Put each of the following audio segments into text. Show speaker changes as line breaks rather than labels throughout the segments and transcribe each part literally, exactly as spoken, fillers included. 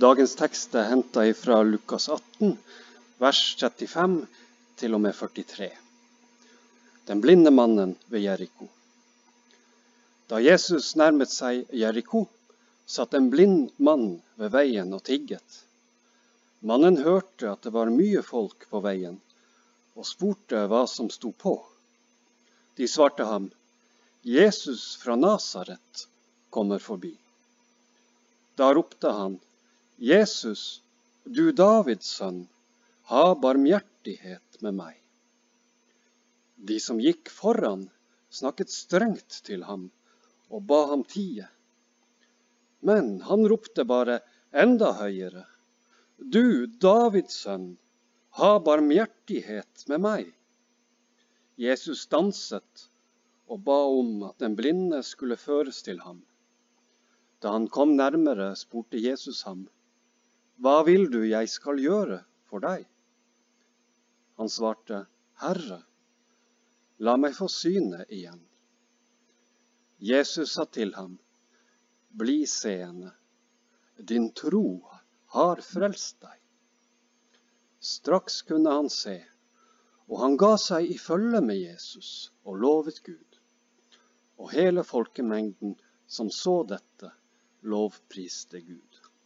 Dagens tekst er hentet fra Lukas atten, vers trettifem til og med førtitre. Den blinde mannen ved Jeriko. Da Jesus nærmet seg Jeriko, satt en blind mann ved veien og tigget. Mannen hørte at det var mye folk på veien, og spurte hva som sto på. De svarte ham, Jesus fra Nasaret kommer forbi. Da ropte han, Jesus, du Davids sønn, ha barmhjertighet med meg. De som gikk foran snakket strengt til ham og ba ham tie. Men han ropte bare enda høyere, du Davids sønn, ha barmhjertighet med meg. Jesus stanset og ba om at den blinde skulle føres til ham. Da han kom nærmere, spurte Jesus ham, hva vil du jeg skal gjøre for deg? Han svarte, Herre, la meg få syne igjen. Jesus sa til ham, bli seende, din tro har frelst deg. Straks kunne han se, og han ga seg i følge med Jesus og lovet Gud. Og hele folkemengden som så dette, lovpriste Gud.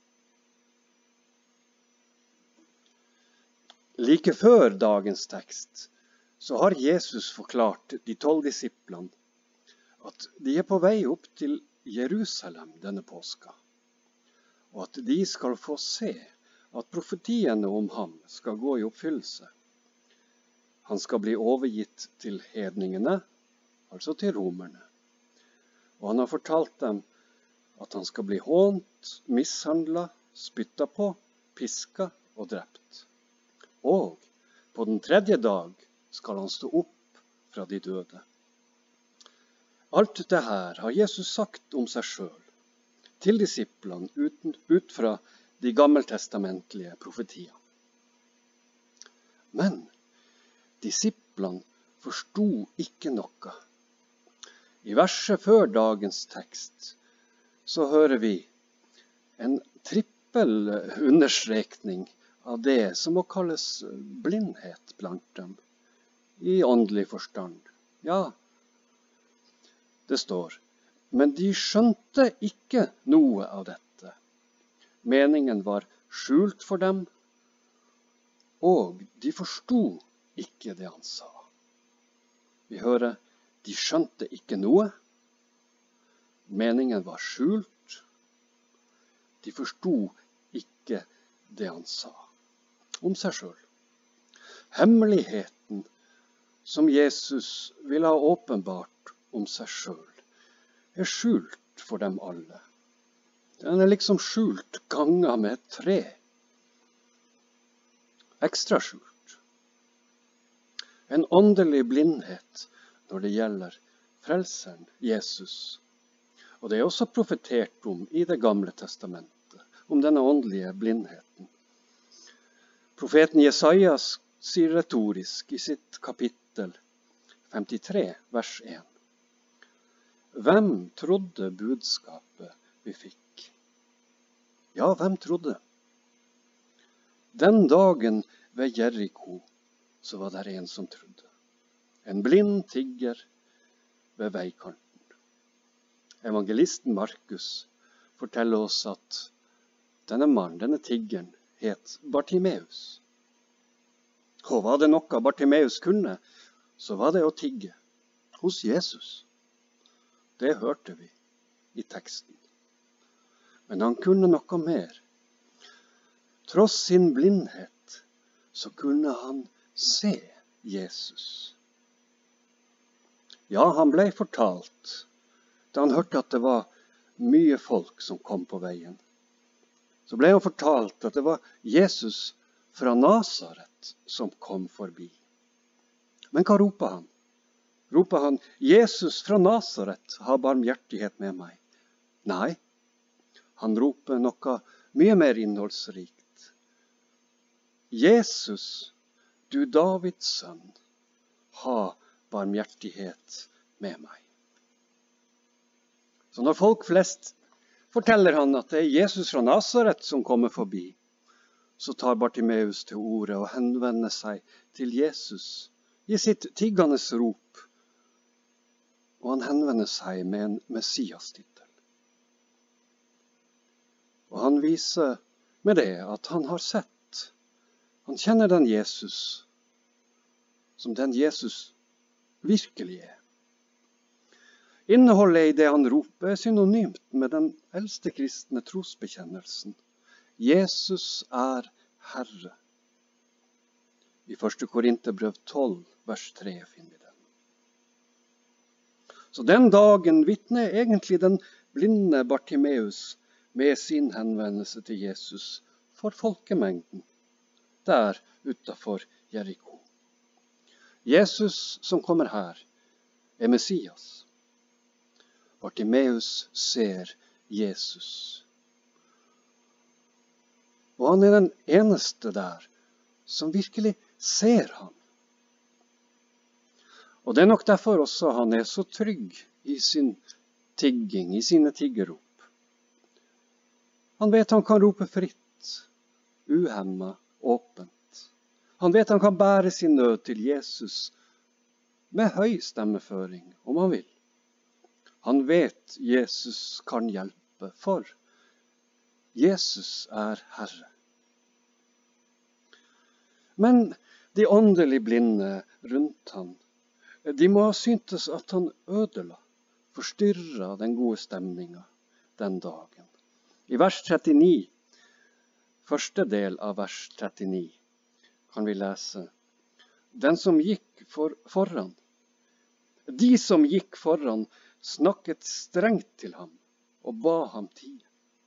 Like før dagens tekst, så har Jesus forklart de tolv disiplene at de er på vei opp til Jerusalem denne påska, og at de skal få se at profetiene om ham skal gå i oppfyllelse. Han skal bli overgitt til hedningene, altså til romerne. Og han har fortalt dem at han skal bli hånt, mishandlet, spyttet på, pisket og drept. Og på den tredje dag skal han stå opp fra de døde. Alt dette her har Jesus sagt om seg selv, til disiplene uten, ut fra de gammeltestamentlige profetiene. Men disiplene forstod ikke noe. I verset før dagens tekst så hører vi en trippel understrekning av det som må kalles blindhet blant dem, i åndelig forstand. Ja, det står, men de skjønte ikke noe av dette. Meningen var skjult for dem, og de forstod ikke det han sa. Vi hører, de skjønte ikke noe. Meningen var skjult. De forstod ikke det han sa om seg selv. Hemmeligheten som Jesus ville ha åpenbart om seg selv er skjult for dem alle. Den er liksom skjult ganget med et tre. Ekstra skjult. En åndelig blindhet når det gjelder frelseren Jesus. Og det er også profetert om i det gamle testamentet, om denne åndelige blindheten. Profeten Jesaja sier retorisk i sitt kapittel femtitre, vers én. Hvem trodde budskapet vi fikk? Ja, hvem trodde? Den dagen ved Jeriko, så var det en som trodde. En blind tigger ved veikanten. Evangelisten Markus forteller oss at denne mannen, denne tiggeren, het Bartimeus. Og var det noe Bartimeus kunne, så var det å tigge hos Jesus. Det hørte vi i teksten. Men han kunne noe mer. Tross sin blindhet, så kunne han se Jesus. Ja, han ble fortalt da han hørte at det var mye folk som kom på veien. Så ble han fortalt at det var Jesus fra Nasaret som kom forbi. Men hva roper han? Roper han, Jesus fra Nasaret, ha barmhjertighet med meg? Nei, han roper noe mye mer innholdsrikt. Jesus, du Davids sønn, ha barmhjertighet med meg. Så når folk flest forteller han at det er Jesus fra Nazaret som kommer forbi. Så tar Bartimeus til orde og henvender seg til Jesus i sitt tiggende rop. Og han henvender seg med en Messias-tittel. Og han viser med det at han har sett. Han kjenner den Jesus som den Jesus virkelig er. Innholdet i det han roper er synonymt med den eldste kristne trosbekjennelsen. Jesus er Herre. I første Korinterbrev tolv, vers tre finner vi den. Så den dagen vitner egentlig den blinde Bartimeus med sin henvendelse til Jesus for folkemengden, der utenfor Jeriko. Jesus som kommer her er Messias. Bartimeus ser Jesus. Og han er den eneste der som virkelig ser ham. Og det er nok derfor også han er så trygg i sin tigging, i sine tiggerrop. Han vet han kan rope fritt, uhemmet, åpent. Han vet han kan bære sin nød til Jesus med høy stemmeføring, om han vil. Han vet Jesus kan hjelpe, for Jesus er Herre. Men de åndelig blinde rundt han, de må ha syntes at han ødela, forstyrret den gode stemningen den dagen. I vers trettini, første del av vers trettini, kan vi lese: Den som gikk for, foran, de som gikk foran, snakket strengt til ham og ba ham tie.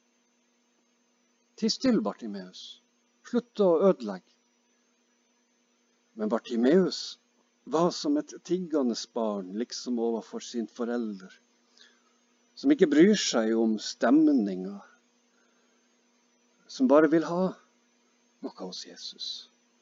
Ti still, Bartimeus. Slutt å ødelegge. Men Bartimeus var som et tiggende barn, liksom overfor sin forelder, som ikke bryr seg om stemninga, som bare vil ha noe hos Jesus.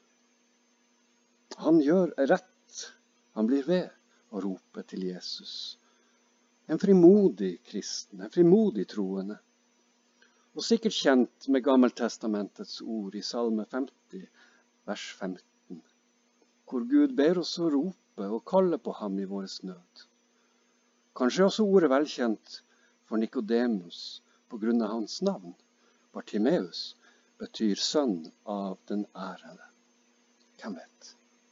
Han gjør rett. Han blir ved å rope til Jesus. En frimodig kristen, en frimodig troende. Og sikkert kjent med Gammeltestamentets ord i Salme femti, vers femten, hvor Gud ber oss å rope og kalle på ham i vår nød. Kanskje også ordet velkjent for Nikodemus på grunn av hans navn. Bartimeus betyr sønn av den ærede. Hvem vet?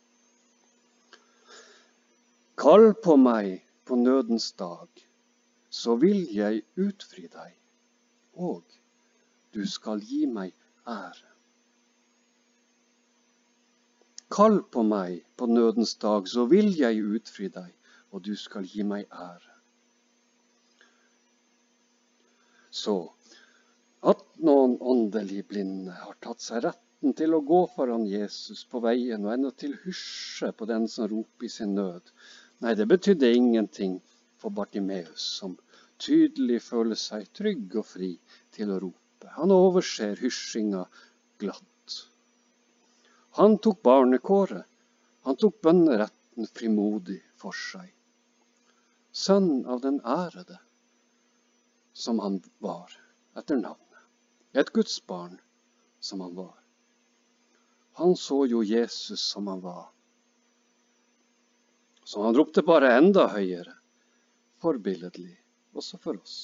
Kall på meg på nødens dag, så vil jeg utfri deg, og du skal gi meg ære. Kall på meg på nødens dag, så vil jeg utfri deg, og du skal gi meg ære. Så, at noen åndelig blinde har tatt seg retten til å gå foran Jesus på veien, og enda til hysje på den som roper i sin nød, nei, det betydde ingenting for Bartimeus, som tydelig føler seg trygg og fri til å rope. Han overser hysjinga glatt. Han tok barnekåret. Han tok bønneretten frimodig for seg. Sønn av den ærede, som han var etter navnet. Et Guds barn som han var. Han så jo Jesus som han var. Så han ropte bare enda høyere, forbilledlig, også for oss.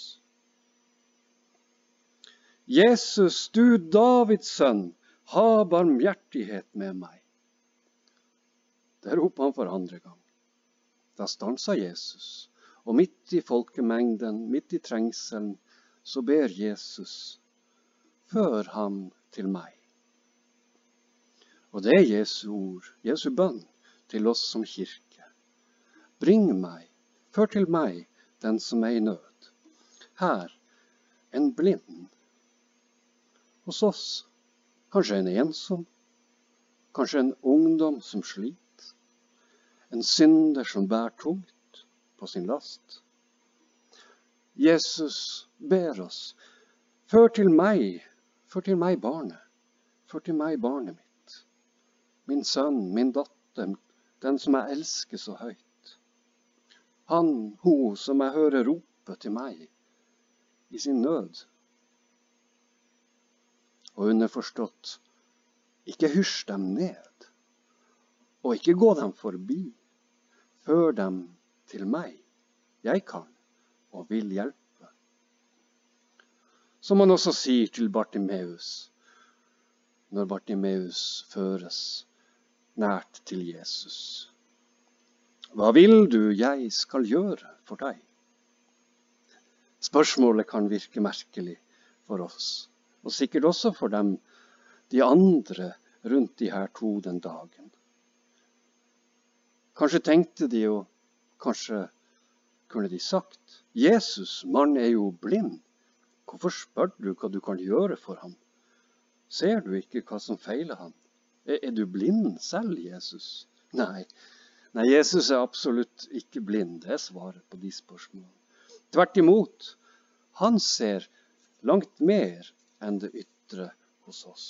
Jesus, du Davids sønn, ha barmhjertighet med meg. Det ropte han for andre gang. Da stansa Jesus, og midt i folkemengden, midt i trengselen, så ber Jesus, før ham til meg. Og det er Jesu ord, Jesu bønn til oss som kirke. Bring meg, før til meg, den som er i nød. Her, en blind. Hos oss, kanskje en ensom. Kanskje en ungdom som sliter. En synder som bærer tungt på sin last. Jesus ber oss, før til meg, før til meg barnet. Før til meg barnet mitt. Min sønn, min datter, den som jeg elsker så høyt. Han, hun som jeg hører rope til meg i sin nød og underforstått, ikke hysj dem ned, og ikke gå dem forbi. Før dem til meg. Jeg kan og vil hjelpe. Som han også sier til Bartimeus, når Bartimeus føres nært til Jesus. Hva vil du jeg skal gjøre for deg? Spørsmålet kan virke merkelig for oss, og sikkert også for dem, de andre rundt de her to den dagen. Kanskje tenkte de jo, kanskje kunne de sagt, Jesus, man er jo blind. Hvorfor spør du hva du kan gjøre for ham? Ser du ikke hva som feiler ham? Er, er du blind selv, Jesus? Nei, Nei, Jesus er absolutt ikke blind. Det er svaret på de spørsmålene. Tvert imot, han ser langt mer enn det ytre hos oss.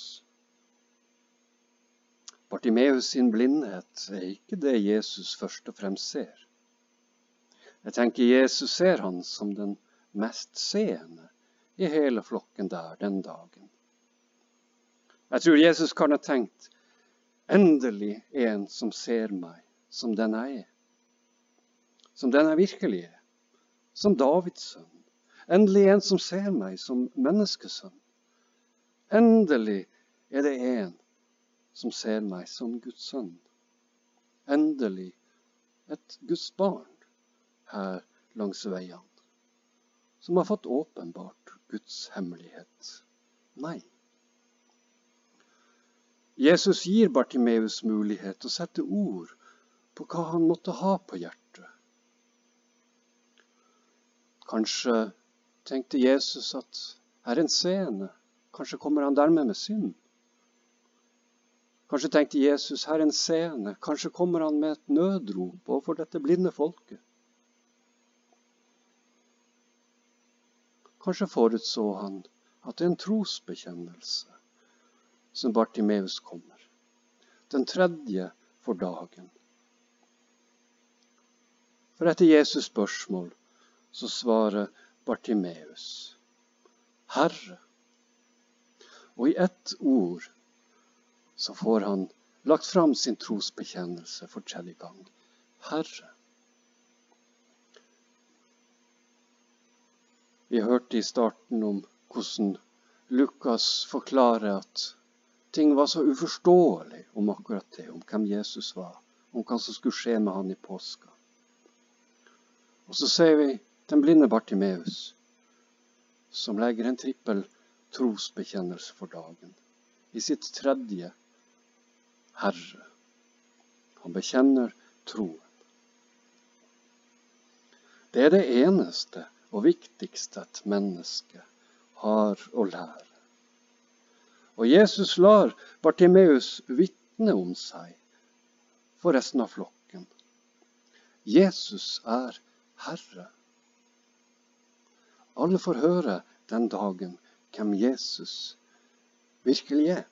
Bartimeus sin blindhet er ikke det Jesus først og fremst ser. Jeg tenker Jesus ser han som den mest seende i hele flokken der den dagen. Jeg tror Jesus kan ha tenkt, endelig en som ser meg som den jeg er. Som den jeg virkelig er. Som Davids sønn. Endelig en som ser meg som menneskesønn. Endelig er det en som ser meg som Guds sønn. Endelig et Guds barn her langs veiene, som har fått åpenbart Guds hemmelighet. Nei. Jesus gir Bartimeus mulighet å sette ord på hva han måtte ha på hjertet. Kanskje tenkte Jesus at her er en scene, kanskje kommer han dermed med synd. Kanskje tenkte Jesus, her er en scene, kanskje kommer han med et nødrop overfor dette blinde folket. Kanskje forutså han at det er en trosbekjennelse som Bartimeus kommer. Den tredje for dagen. For etter Jesus spørsmål så svarer Bartimeus, Herre. Og i ett ord så får han lagt fram sin trosbekjennelse for tredje gang. Herre. Vi hørte i starten om hvordan Lukas forklarer at ting var så uforståelig om akkurat det, om hvem Jesus var, om hva som skulle skje med han i påska. Og så ser vi den blinde Bartimeus, som legger en trippel trosbekjennelse for dagen, i sitt tredje Herre. Han bekjenner troen. Det er det eneste og viktigste et menneske har å lære. Og Jesus lar Bartimeus vitne om seg for resten av flokken. Jesus er Herre. Alle får høre den dagen hvem Jesus virkelig er.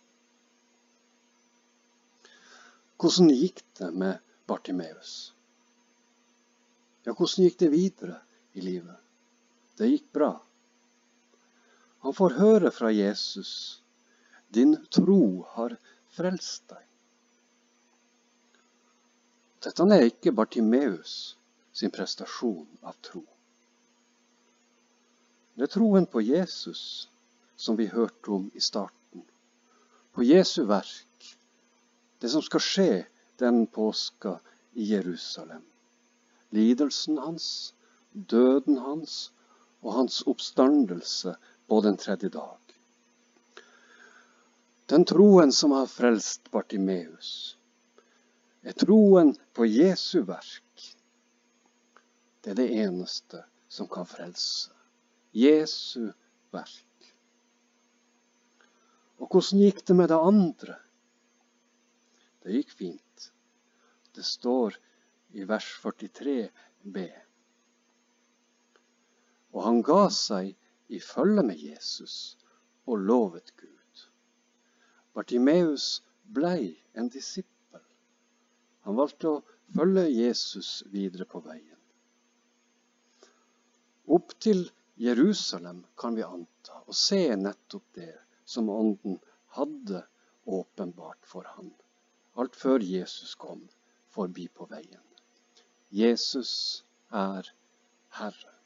Hvordan gikk det med Bartimeus? Ja, hvordan gikk det videre i livet? Det gikk bra. Han får høre fra Jesus, din tro har frelst deg. Dette er ikke Bartimeus sin prestasjon av tro. Det er troen på Jesus som vi hørte om i starten. På Jesu verk. Det som skal skje den påska i Jerusalem. Lidelsen hans, døden hans og hans oppstandelse på den tredje dag. Den troen som har frelst Bartimeus, er troen på Jesu verk. Det er det eneste som kan frelse. Jesu verk. Og hvordan gikk det med det andre? Det gikk fint. Det står i vers førtitre b. Og han ga seg i følge med Jesus og lovet Gud. Bartimeus blei en disippel. Han valgte å følge Jesus videre på veien. Opp til Jerusalem kan vi anta og se nettopp det som Ånden hadde åpenbart for han, alt før Jesus kom forbi på veien. Jesus er Herre.